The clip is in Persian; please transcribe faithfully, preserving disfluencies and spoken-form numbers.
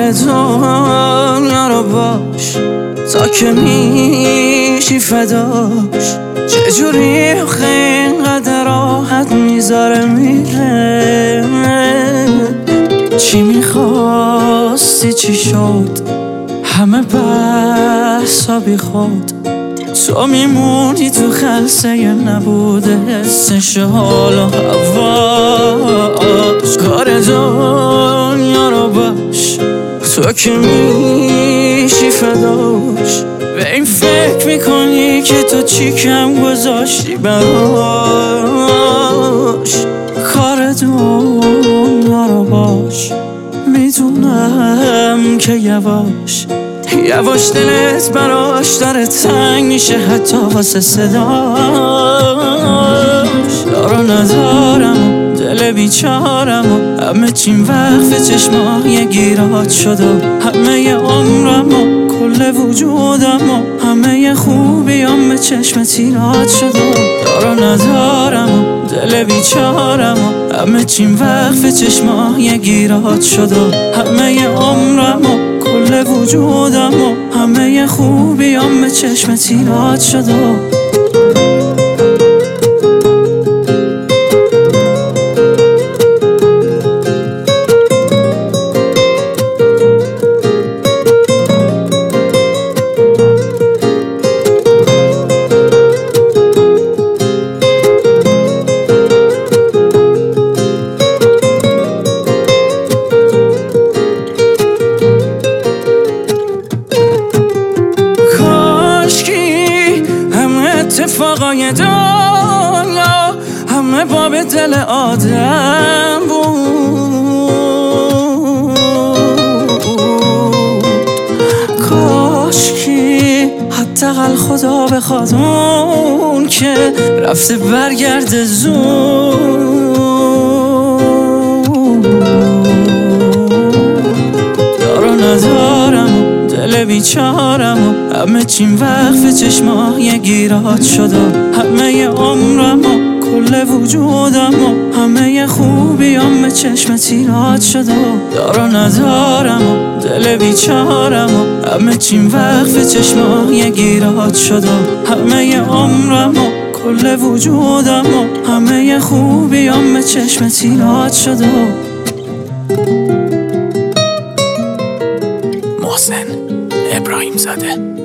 دنیا رو باش تا که میشی فداش. چجوری آخه اینقدر راحت میذاره میره؟ چی میخواستی چی شد؟ همه بحثا بی خود. تو میمونی تو خلسه نبوده حسش حال و هواش. کار دنیا رو باش تو که میشی فداش. به این فکر میکنی که تو چی کم گذاشتی براش. کار دنیا رو باش میدونم که یواش یواش دلت براش داره تنگ میشه حتی واسه صداش. دارو ندارم دل بیچارم و همه چیم وقف چشمای گیرات شد و همه عمرم و کل وجودم و همه خوبیام به چشم تیرات شد و دارو ندارم دل بیچارم و همه چیم وقف چشمای گیرات شد و همه عمرم و کل وجودم و همه خوبیام به چشم تیرات شد و اتفاقای دنیا همه باب دل آدم بود. کاشکی حداقل خدا بخواد اون که رفته برگرده زود. دارو ندارم دل بیچارم و همه چیم وقف چشمای گیرات شد و همه عمرم و کل وجودم و همه خوبیام به چشم تیرات شد و دارو ندارم و دل بیچارم و همه چیم وقف چشمای گیرات شد و همه عمرم و کل وجودم و همه خوبیام به چشم تیرات شد و محسن ابراهیم زاده.